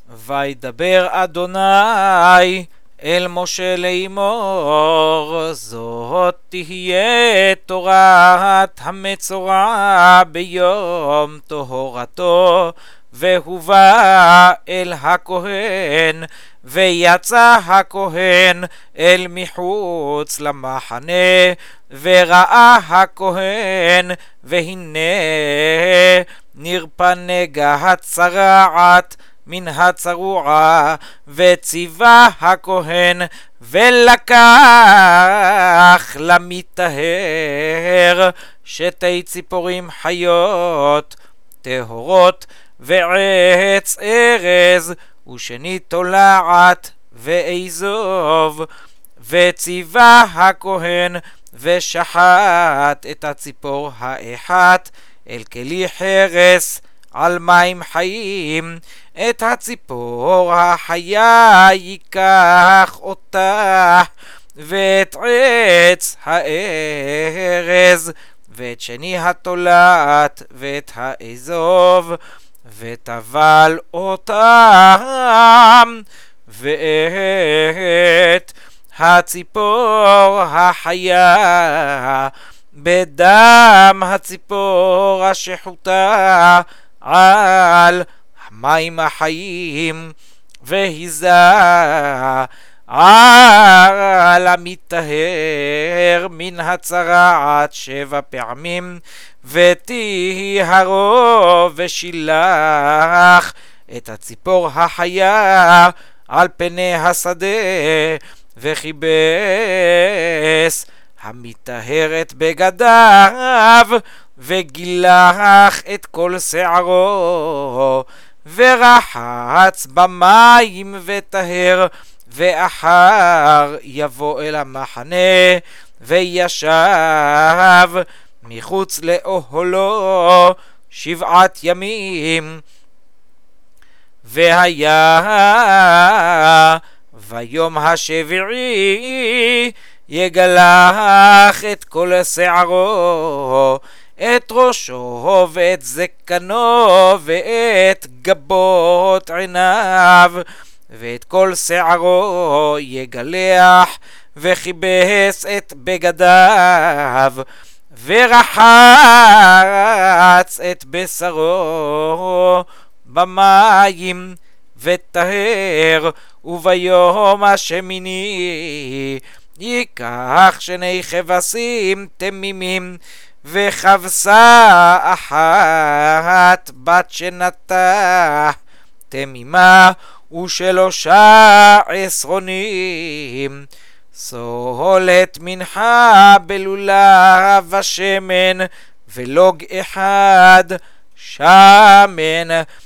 וידבר אדוני אל משה לאמור, זאת תהיה תורת המצורע ביום טהרתו. והובא אל הכהן, ויצא הכהן אל מחוץ למחנה, וראה הכהן, והנה נרפא נגע הצרעת מן הצרוע, וציווה הכהן, ולקח למטהר שתי ציפורים חיות טהורות, ועץ ארז, ושני תולעת ואזוב. וציווה הכהן, ושחט את הציפור האחת אל כלי חרס על מים חיים. את הציפור החיה ייקח אותה, ואת עץ הארז, ואת שני התולעת, ואת האזוב, וטבל אותם, ואת הציפור החיה בדם הציפור השחוטה על המים החיים, והיזה על המטהר מן הצרעת 7 פעמים, וטיהרו, ושילח את הציפור החיה על פני השדה, וכיבס המטהרת בגדיו, וגילח את כל שערו, ורחץ במים וטהר. ואחר יבוא אל המחנה, וישב מחוץ לאוהלו 7 ימים. והיה ביום השביעי יגלח את כל שערו, את ראשו ואת זקנו ואת גבות עיניו, ואת כל שערו יגלח, וכיבס את בגדיו, ורחץ את בשרו במים, וטהר. וביום השמיני ייקח 2 כבשים תמימים, וכבשה אחת בת שנתה תמימה, ו3 עשרונים. סולת מנחה בלולב ושמן, ולוג אחד שמן.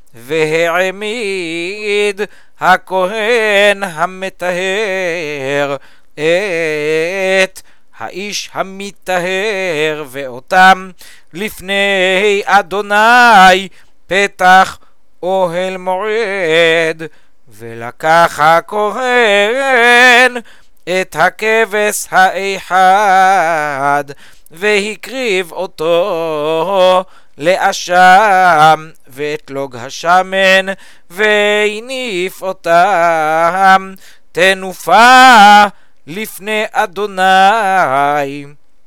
והעמיד הכהן המטהר את האיש המטהר, ואותם לפני אדוני פתח אוהל מועד. ולקח הכהן את הכבש האחד, והקריב אותו לאשם, ואת לוג השמן, והניף אותם תנופה לפני אדוני.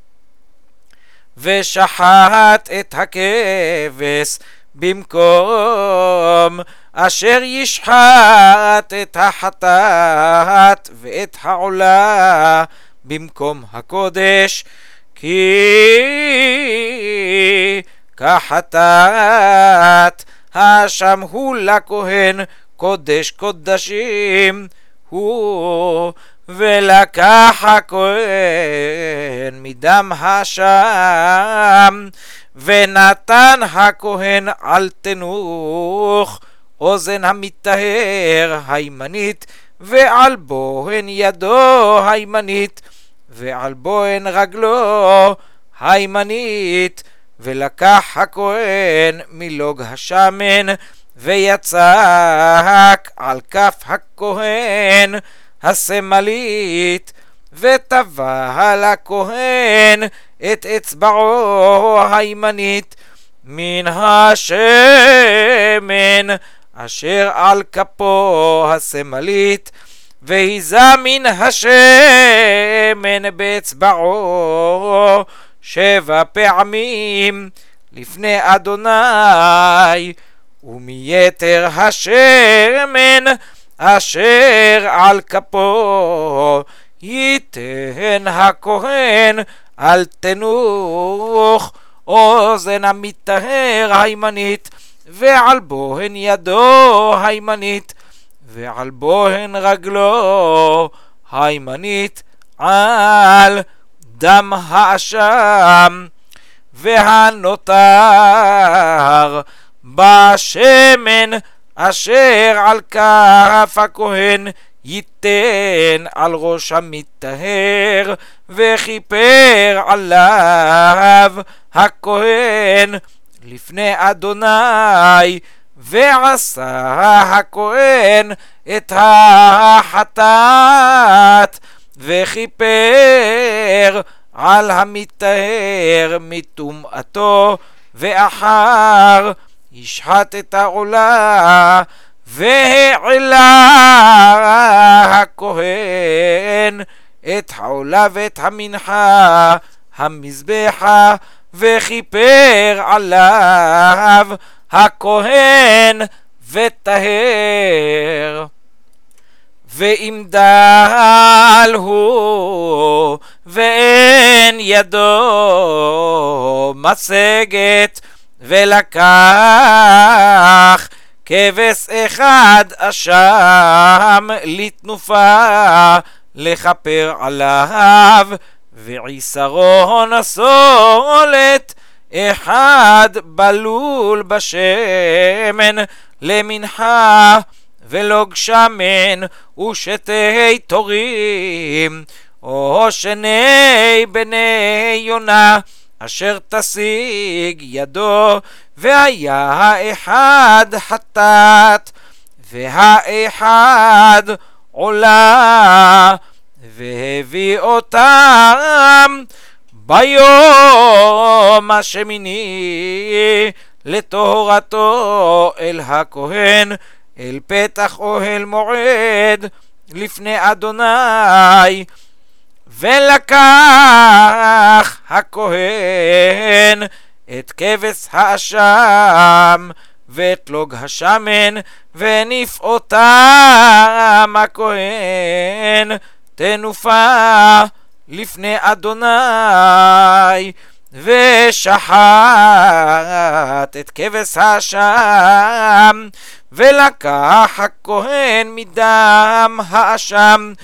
ושחט את הכבש במקום אשר ישחט את החטאת, ואת העולה במקום הקודש, כי כחטאת השם הוא לכהן קודש קודשים הוא. ולקח הכהן מדם השם, ונתן הכהן על תנוך אוזן המטהר הימנית, ועל בוהן ידו הימנית, ועל בוהן רגלו הימנית. ולקח הכהן מלוג השמן, ויצק על כף הכהן הסמלית, וטבל הכהן את אצבעו הימנית מן השמן אשר על כפו השמאלית, והיזה מן השמן באצבעו 7 פעמים לפני אדוני, ומיתר השמן אשר על כפו ייתן הכהן על תנוך אוזן המטהר הימנית, ועל בוהן ידו הימנית, ועל בוהן רגלו הימנית, על דם האשם, והנותר בשמן אשר על כף הכהן ייתן על ראש המטהר, וכיפר עליו הכהן לפני אדוני, ועשה הכהן את החטאת, וכיפר על המטהר מטומאתו, ואחר ישחט את העולה, והעלה הכהן את העולה ואת המנחה המזבחה, וכיפר עליו הכהן וטהר. ואם דל הוא ואין ידו משגת, ולקח כבש אחד אשם לתנופה לכפר עליו, ועיסרון סולת אחד בלול בשמן למנחה, ולוג שמן ושתי תורים, או שני בני יונה אשר תשיג ידו, והיה האחד חטאת והאחד עולה, והביא אותם ביום השמיני לטהרתו אל הכהן, אל פתח אוהל מועד לפני אדוני. ולקח הכהן את כבש האשם ואת לוג השמן, וניף אותם הכהן תנופה לפני אדוני, ושחט את כבש האשם, ולקח הכהן מדם האשם,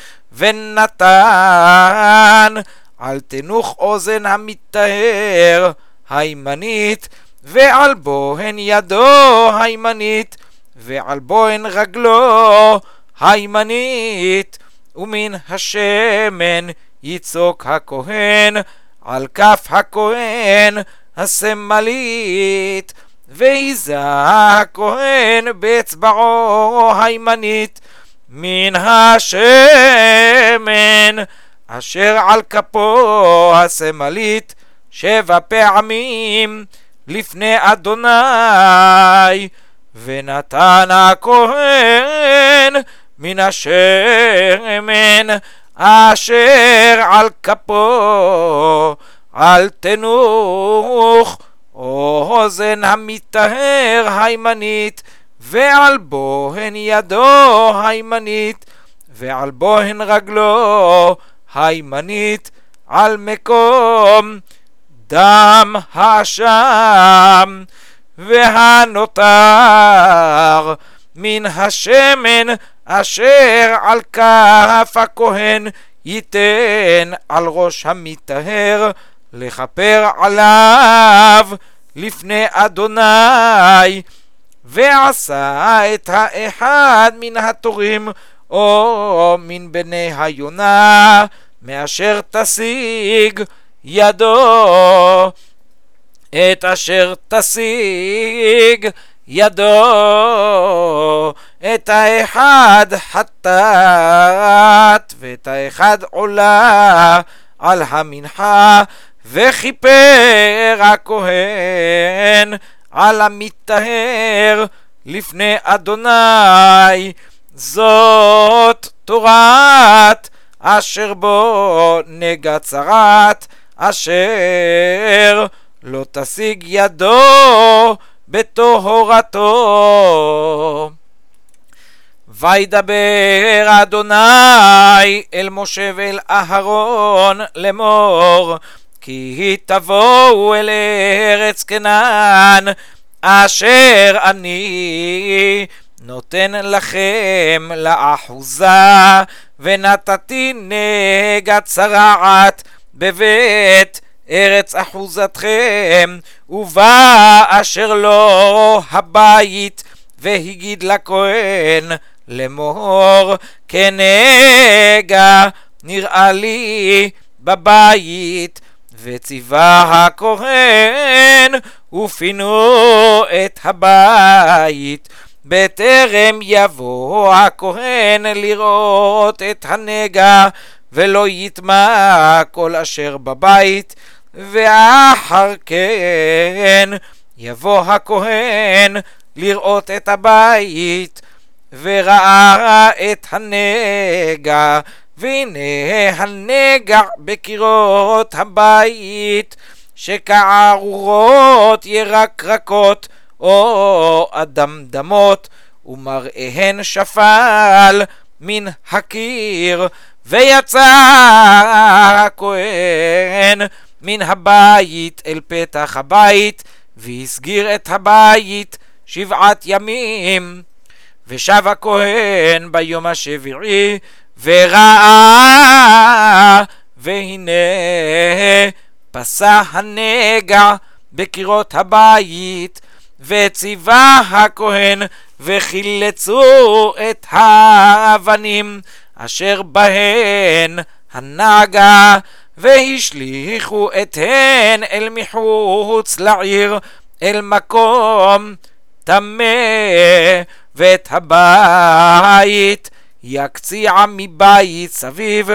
ונתן על תנוך אוזן המטהר הימנית, ועל בוהן ידו הימנית, ועל בוהן רגלו הימנית, ומן השמן יצוק הכהן על כף הכהן השמאלית, ויזה הכהן באצבעו הימנית מן השמן אשר על כפו השמאלית 7 פעמים לפני אדוני, ונתן הכהן מן השמן אשר על כפו על תנוך אוזן המטהר הימנית, ועל בוהן ידו הימנית, ועל בוהן רגלו הימנית, על מקום דם האשם. והנותר מן השמן אשר על כף הכהן ייתן על ראש המטהר לכפר עליו לפני אדוני, ועשה את האחד מן התורים או מן בני היונה מאשר תשיג ידו, את אשר תשיג ידו, את האחד חטאת ואת האחד עולה על המנחה, וכיפר הכהן על המטהר לפני אדוני, זאת תורת אשר בו נגע צרת, אשר לא תשיג ידו בטהרתו. וידבר אדוני אל משה ואל אהרון לאמור, כי תבואו אל ארץ כנען, אשר אני נותן לכם לאחוזה, ונתתי נגע צרעת בבית ארץ אחוזתכם, ובא אשר לו הבית, והגיד לכהן לאמור, כנגע נראה לי בבית, וציווה הכהן ופינו את הבית. בטרם יבוא הכהן לראות את הנגע, ולא יטמע כל אשר בבית, ואחר כן יבוא הכהן לראות את הבית, וראה את הנגע, והנה הנגע בקירות הבית, שכערורות ירקרקות או אדמדמות, ומראיהן שפל מן הקיר. ויצא הכהן מן הבית אל פתח הבית, והסגיר את הבית 7 ימים. ושב הכהן ביום השביעי, וראה, והנה פסע הנגע בקירות הבית. וציווה הכהן, וחילצו את האבנים אשר בהן הנגע, והשליכו אתהן אל מחוץ לעיר, אל מקום טמא. ואת הבית יקציע מבית סביב,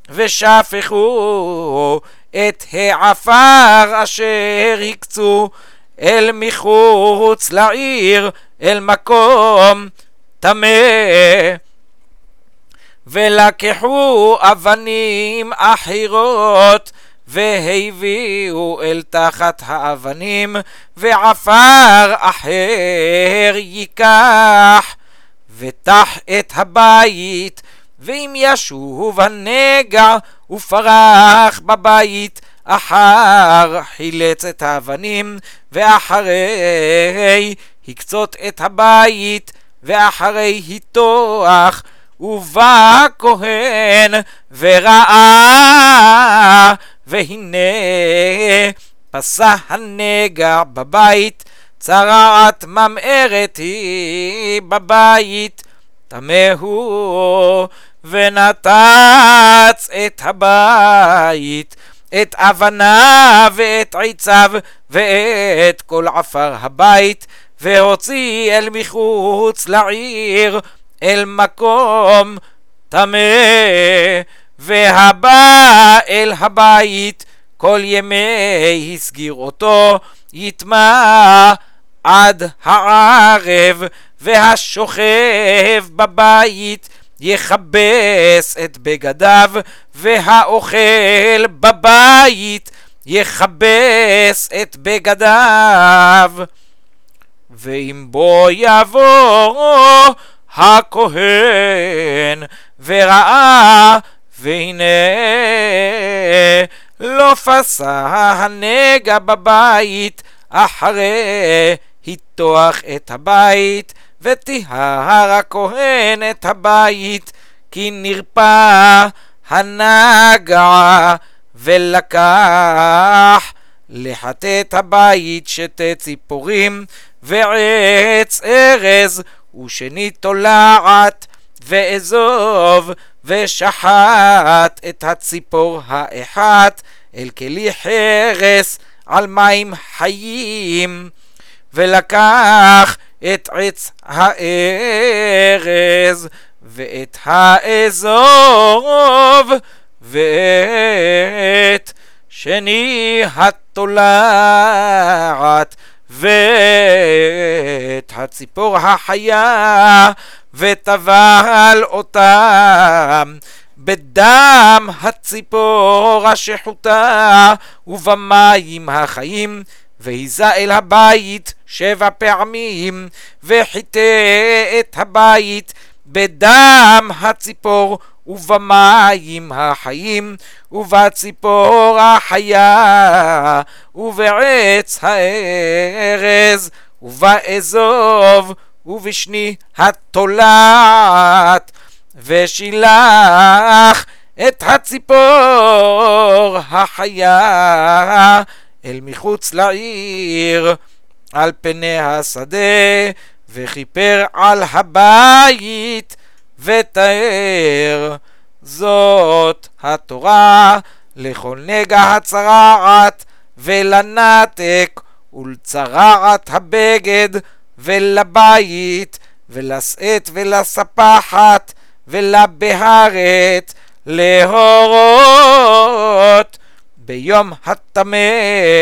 ושפכו את העפר אשר הקצו אל מחוץ לעיר, אל מקום טמא. ולקחו אבנים אחרות, והביאו אל תחת האבנים, ועפר אחר ייקח, ותח את הבית. ואם ישוב הנגע ופרח בבית, אחר חילץ את האבנים, ואחרי הקצות את הבית, ואחרי היתוח. ובא הכהן וראה, והנה פסע הנגע בבית, צרעת ממארת היא בבית, טמא הוא. ונתץ את הבית, את אבניו ואת עציו ואת כל עפר הבית, והוציא אל מחוץ לעיר, אל מקום טמא. והבא אל הבית כל ימי הסגיר אותו, יטמע עד הערב. והשוכב בבית יכבס את בגדיו, והאוכל בבית יכבס את בגדיו. ואם בו יבוא הכהן וראה, והנה לא פסע הנגע בבית, אחרי היתוח את הבית, וטיהר הכהן את הבית, כי נרפא הנגע. ולקח לחטא את הבית 2 ציפורים, ועץ ארז, ושני תולעת, ואזוב, ושחט את הציפור האחת אל כלי חרס על מים חיים. ולקח את עץ הארז, ואת האזוב, ואת שני התולעת, ואת הציפור החיה וטבל אותה בדם הציפור השחוטה ובמים החיים, והיזה אל הבית 7 פעמים וחיטא את הבית בדם הציפור ובמים החיים ובציפור החיה ובעץ הארז ובאזוב ובשני התולעת, ושילח את הציפור החיה אל מחוץ לעיר על פני השדה, וכיפר על הבית ותאר. זאת התורה לכל נגע הצרעת ולנתק ולצרעת הבגד ולבית ולשאת ולספחת ולבהרת להורות ביום הטמא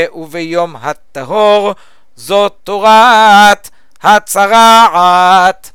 וביום הטהור. זאת תורת הצרעת.